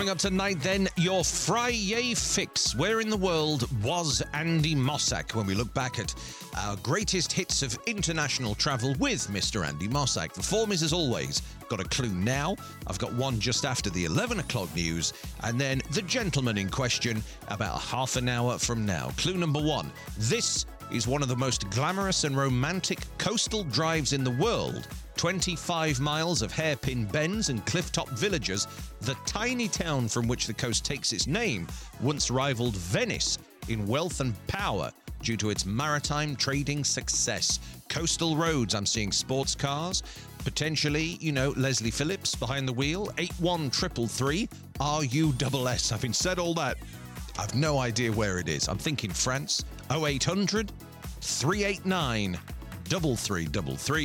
Coming up tonight, then, your Friday fix. Where in the world was Andy Mossack when we look back at our greatest hits of international travel with Mr. Andy Mossack? The form is, as always, got a clue now. I've got one just after the 11 o'clock news, and then the gentleman in question about half an hour from now. Clue number one. This is one of the most glamorous and romantic coastal drives in the world. 25 miles of hairpin bends and clifftop villages, the tiny town from which the coast takes its name once rivaled Venice in wealth and power due to its maritime trading success. Coastal roads, I'm seeing sports cars, potentially, Leslie Phillips behind the wheel, 81333 RUSS. Having said all that, I've no idea where it is. I'm thinking France, 0800 389 3333,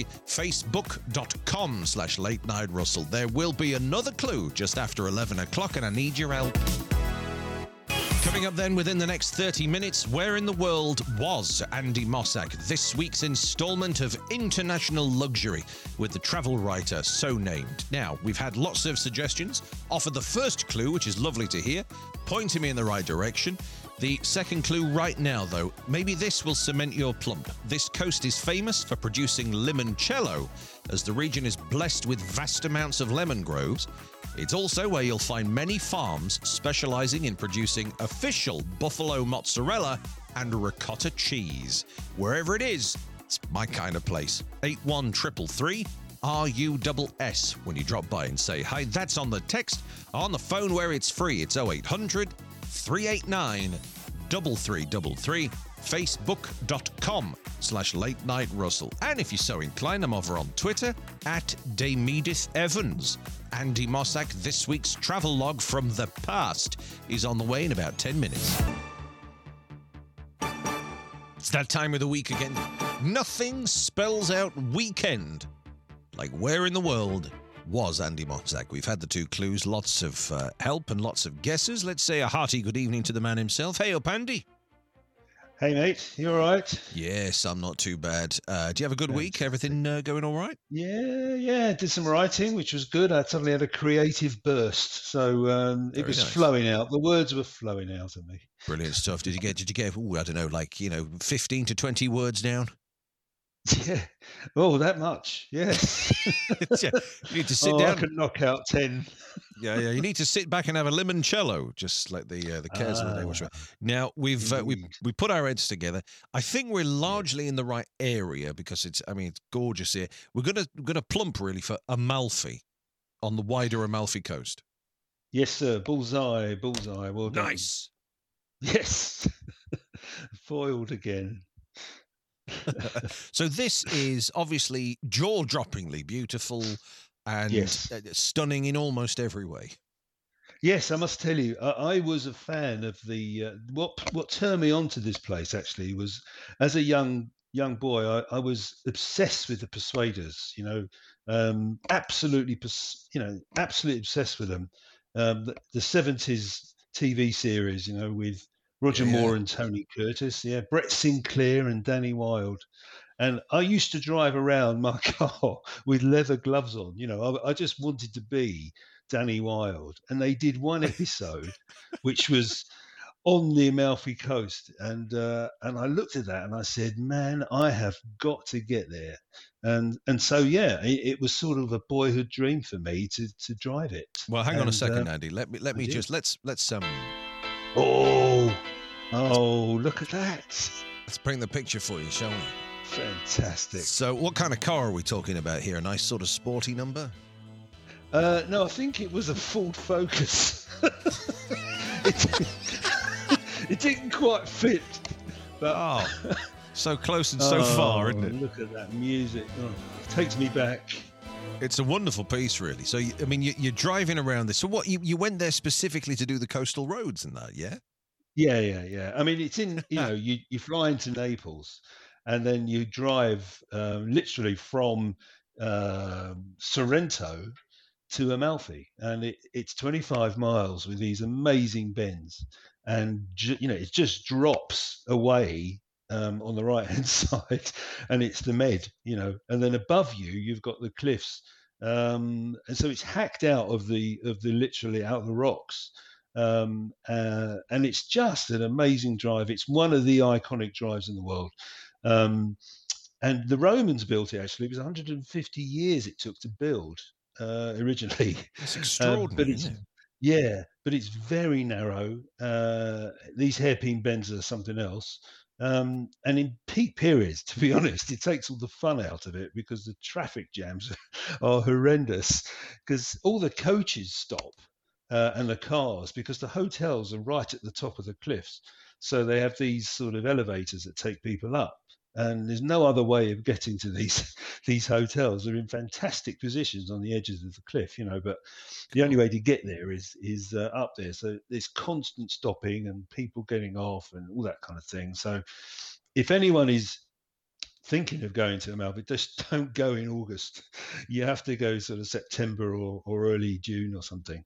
facebook.com/Late Night Russell. There will be another clue just after 11 o'clock, and I need your help. Coming up then within the next 30 minutes, where in the world was Andy Mossack? This week's installment of International Luxury with the travel writer so named. Now, we've had lots of suggestions. Offer the first clue, which is lovely to hear, pointing me in the right direction. The second clue right now, though, maybe this will cement your plump. This coast is famous for producing limoncello, as the region is blessed with vast amounts of lemon groves. It's also where you'll find many farms specializing in producing official buffalo mozzarella and ricotta cheese. Wherever it is, it's my kind of place. 81333 RUSS when you drop by and say hi. That's on the text. On the phone where it's free, it's 0800 389 3333, facebook.com/Late Night Russell. And if you're so inclined, I'm over on Twitter at Damedith Evans. Andy Mossack, this week's travel log from the past, is on the way in about 10 minutes. It's that time of the week again. Nothing spells out weekend like where in the world was Andy Mossack. We've had the two clues, lots of help and lots of guesses. Let's say a hearty good evening to the man himself. Hey up, Andy. Hey mate, you all right? Yes, I'm not too bad. Do you have a good week? Everything going all right? Yeah. Did some writing, which was good. I suddenly had a creative burst, so it was nice. Flowing out. The words were flowing out of me. Brilliant stuff. Did you get? I don't know, 15 to 20 words down? Yeah. Oh, that much. Yes. You need to sit down. I could knock out 10. Yeah. You need to sit back and have a limoncello, just like the cares of the day. Now we put our heads together. I think we're largely in the right area because it's gorgeous here. We're gonna plump really for Amalfi, on the wider Amalfi coast. Yes, sir. Bullseye. Well done. Nice. Yes. Foiled again. So this is obviously jaw-droppingly beautiful and stunning in almost every way. Yes, I must tell you, I was a fan of the what turned me on to this place actually was as a young boy, I was obsessed with the Persuaders. Absolutely obsessed with them. The 70s TV series, with Roger Moore and Tony Curtis, Brett Sinclair and Danny Wilde. And I used to drive around my car with leather gloves on. I just wanted to be Danny Wilde. And they did one episode, which was on the Amalfi Coast. And I looked at that and I said, man, I have got to get there. And so, it was sort of a boyhood dream for me to drive it. Well, hang on a second, Andy. Let's Oh, look at that. Let's bring the picture for you, shall we? Fantastic. So what kind of car are we talking about here? A nice sort of sporty number? No, I think it was a Ford Focus. It didn't quite fit. But so close and so far, isn't it? Look at that music. Oh, it takes me back. It's a wonderful piece, really. So, you're driving around this. So what, you went there specifically to do the coastal roads and that, yeah? Yeah. I mean, it's in, you fly into Naples and then you drive literally from Sorrento to Amalfi. And it's 25 miles with these amazing bends. And, it just drops away on the right-hand side and it's the Med, and then above you, you've got the cliffs and so it's hacked out of the literally out of the rocks. And it's just an amazing drive. It's one of the iconic drives in the world. Um, and the Romans built it actually. It was 150 years it took to build originally. That's But extraordinary, it's isn't it? yeah, but it's very narrow. These hairpin bends are something else. And in peak periods, to be honest, it takes all the fun out of it because the traffic jams are horrendous because all the coaches stop and the cars because the hotels are right at the top of the cliffs. So they have these sort of elevators that take people up. And there's no other way of getting to these these hotels. They're in fantastic positions on the edges of the cliff, but the only Cool. way to get there is up there. So there's constant stopping and people getting off and all that kind of thing. So if anyone is thinking of going to Amalfi, just don't go in August. You have to go sort of September or early June or something.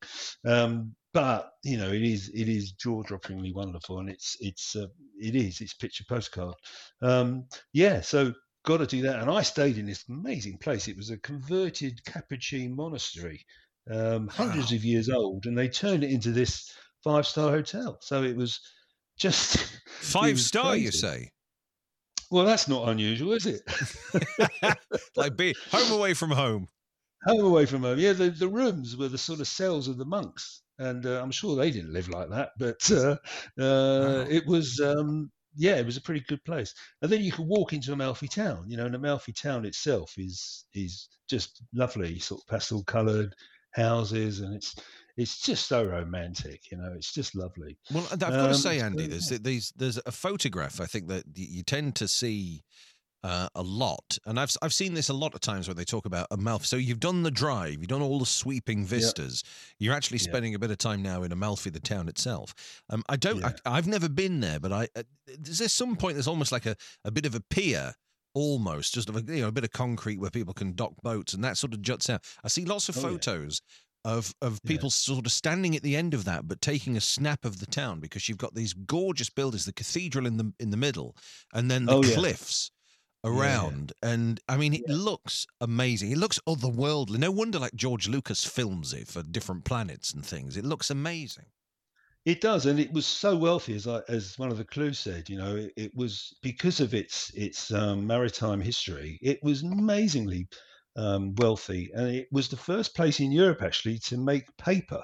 But it is jaw-droppingly wonderful, and it's picture postcard. Yeah, so got to do that. And I stayed in this amazing place. It was a converted Capuchin monastery, hundreds Wow. of years old, and they turned it into this five-star hotel. So it was just it Five was star, you crazy. say? Well, that's not unusual, is it? Like be home away from home. Home away from home. Yeah, the rooms were the sort of cells of the monks, and I'm sure they didn't live like that. But Wow. it was, yeah, it was a pretty good place. And then you could walk into Amalfi Town. And Amalfi Town itself is just lovely, sort of pastel coloured houses, and it's just so romantic. It's just lovely. Well, I've got to say, So, Andy, there's a photograph I think that you tend to see a lot, and I've seen this a lot of times where they talk about Amalfi. So you've done the drive, you've done all the sweeping yeah, vistas. You're actually yeah, spending a bit of time now in Amalfi, the town itself. I don't, yeah. I've never been there, but there's some point there's almost like a bit of a pier. Almost just a bit of concrete where people can dock boats, and that sort of juts out. I see lots of Oh, yeah, photos of yeah. people sort of standing at the end of that, but taking a snap of the town because you've got these gorgeous buildings, the cathedral in the middle, and then the Oh, yeah, cliffs yeah, yeah. around. And I mean, it looks amazing. It looks otherworldly. No wonder like George Lucas films it for different planets and things. It looks amazing. It does, and it was so wealthy, as one of the clues said. It was because of its maritime history. It was amazingly wealthy, and it was the first place in Europe actually to make paper.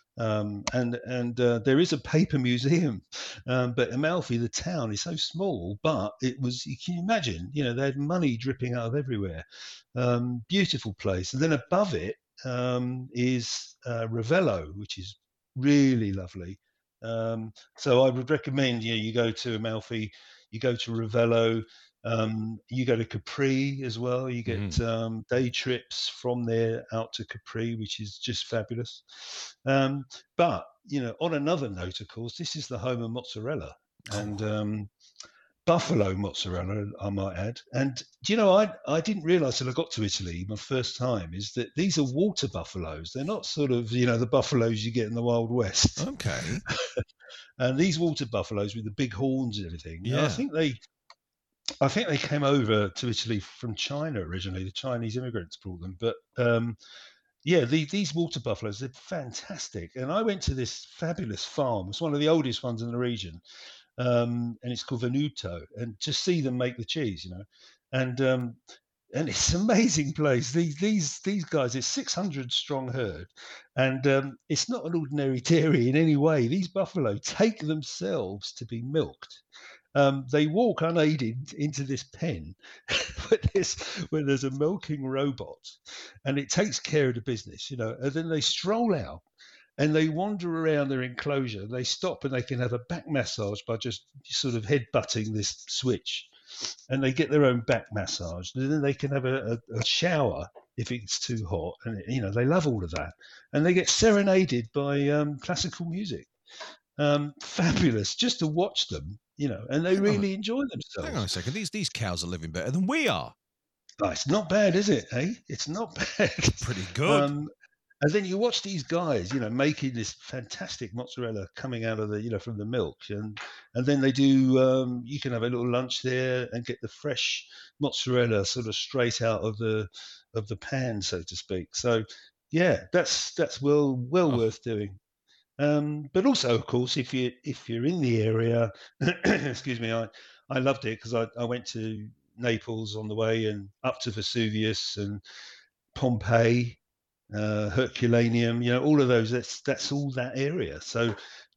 And there is a paper museum, but Amalfi, the town, is so small. But it was, you can imagine, they had money dripping out of everywhere. Beautiful place, and then above it is Ravello, which is really lovely. So I would recommend you go to Amalfi, you go to Ravello, you go to Capri as well. You Mhm. get day trips from there out to Capri, which is just fabulous. But on another note, of course, this is the home of mozzarella and Oh, buffalo mozzarella, I might add. And do you know, I didn't realise till I got to Italy my first time is that these are water buffaloes. They're not sort of the buffaloes you get in the Wild West. okay. And these water buffaloes with the big horns and everything. And I Yeah. think they came over to Italy from China originally. The Chinese immigrants brought them, but yeah, these water buffaloes, they're fantastic. And I went to this fabulous farm. It's one of the oldest ones in the region, and it's called Venuto. And to see them make the cheese, and it's an amazing place. These guys, it's 600 strong herd, and it's not an ordinary dairy in any way. These buffalo take themselves to be milked. They walk unaided into this pen where there's a milking robot, and it takes care of the business, and then they stroll out and they wander around their enclosure. They stop and they can have a back massage by just sort of head butting this switch, and they get their own back massage. And then they can have a shower if it's too hot, and they love all of that, and they get serenaded by classical music. Fabulous just to watch them, and they Hang on, really enjoy hang on themselves. a second. These cows are living better than we are. Oh, it's not bad, is it? Hey, it's not bad. Pretty good. um, And then you watch these guys, making this fantastic mozzarella coming out of from the milk, and then they do. You can have a little lunch there and get the fresh mozzarella sort of straight out of the pan, so to speak. So, yeah, that's well Oh, worth doing. But also, of course, if you're in the area, excuse me, I loved it because I went to Naples on the way and up to Vesuvius and Pompeii, Herculaneum, all of those. That's all that area. So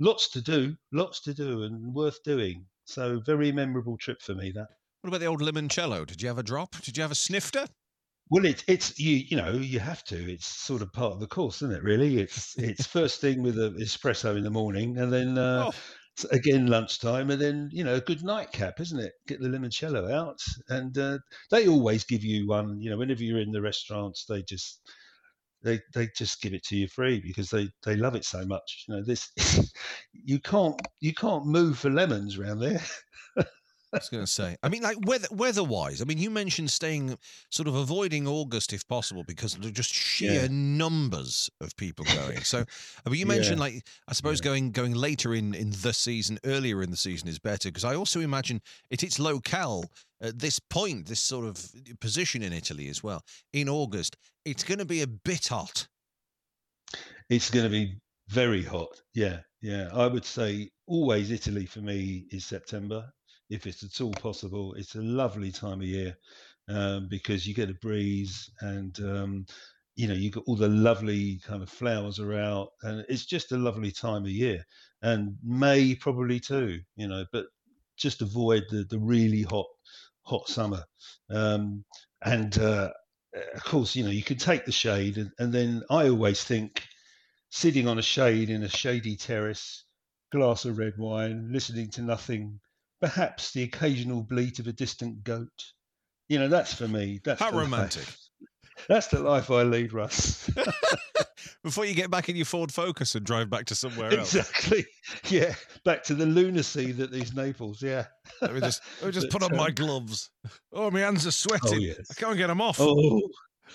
lots to do, and worth doing. So very memorable trip for me. That. what about the old limoncello? Did you have a drop? Did you have a snifter? Well, it's you have to. It's sort of part of the course, isn't it? Really, it's first thing with an espresso in the morning, and then Oh, again lunchtime, and then a good nightcap, isn't it? Get the limoncello out, and they always give you one. Whenever you're in the restaurants, they just give it to you free because they love it so much. This you can't move for lemons around there. I was going to say. I mean, like weather-wise. I mean, you mentioned staying, sort of avoiding August if possible because there are just sheer Yeah, numbers of people going. So, but you yeah, mentioned, like, I suppose yeah. going later in the season, earlier in the season is better because I also imagine it's locale at this point, this sort of position in Italy as well. In August, it's going to be a bit hot. It's going to be very hot. Yeah, yeah. I would say always Italy for me is September, if it's at all possible. It's a lovely time of year because you get a breeze and you got all the lovely kind of flowers are out, and it's just a lovely time of year. And May probably too, but just avoid the really hot summer. Um, and of course, you can take the shade, and then I always think sitting on a shade in a shady terrace, glass of red wine, listening to nothing, perhaps the occasional bleat of a distant goat. That's for me. That's How the romantic. life. That's the life I lead, Russ. Before you get back in your Ford Focus and drive back to somewhere else. Exactly. Yeah. Back to the lunacy that is Naples. Yeah. Let me just But put on my gloves. Oh, my hands are oh sweating. I yes. can't get them off. Oh.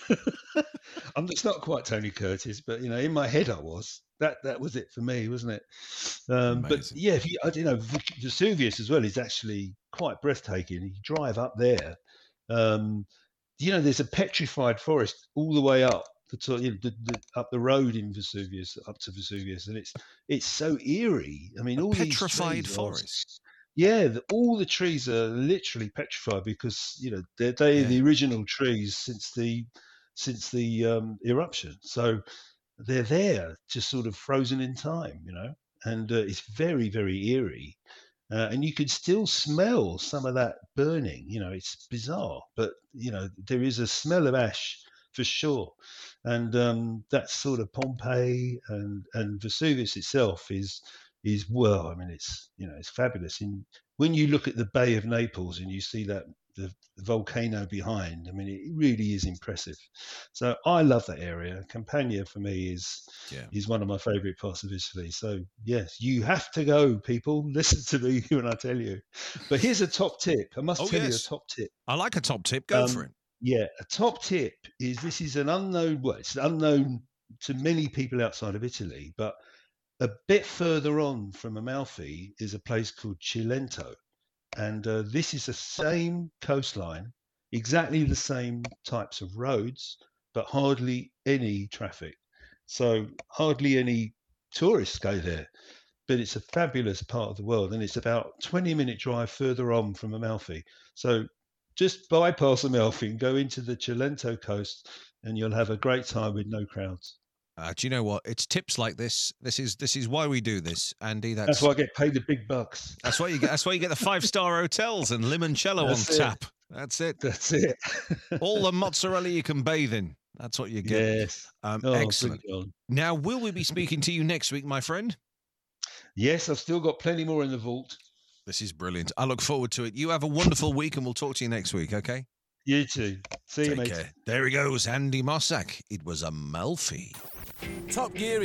It's not quite Tony Curtis, but in my head I was. That was it for me, wasn't it? But Amazing. yeah, if you, I don't know, Vesuvius as well is actually quite breathtaking. You drive up there, um, there's a petrified forest all the way up the, top, up the road in Vesuvius, up to Vesuvius, and it's so eerie. I mean, A all these petrified trees are, forest. yeah, all the trees are literally petrified because they're Yeah. the original trees since the eruption. So they're there, just sort of frozen in time, and it's very, very eerie. And you can still smell some of that burning. It's bizarre, but there is a smell of ash for sure. And that's sort of Pompeii and Vesuvius itself is well. I mean, it's fabulous. And when you look at the Bay of Naples and you see that the volcano behind, I mean, it really is impressive. So I love that area. Campania for me Yeah. is one of my favourite parts of Italy. So yes, you have to go, people. Listen to me when I tell you. But here's a top tip. I must Oh, tell you a yes. top tip. I like a top tip. Go for Um, it. yeah, a top tip is this is an unknown. Well, it's unknown to many people outside of Italy, but a bit further on from Amalfi is a place called Cilento, and this is the same coastline, exactly the same types of roads, but hardly any traffic. So hardly any tourists go there. But it's a fabulous part of the world, and it's about 20-minute drive further on from Amalfi. So just bypass Amalfi and go into the Cilento coast, and you'll have a great time with no crowds. Do you know what? It's tips like this. This is why we do this, Andy. That's why I get paid the big bucks. That's why you get. That's why you get the 5-star hotels and limoncello on That's it. tap. That's it. That's it. All the mozzarella you can bathe in. That's what you get. Yes. Oh, Excellent. good God. Now, will we be speaking to you next week, my friend? Yes, I've still got plenty more in the vault. This is brilliant. I look forward to it. You have a wonderful week, and we'll talk to you next week. Okay? You too. See you, Take mate. care. There he goes, Andy Mossack. It was Amalfi. Top Gear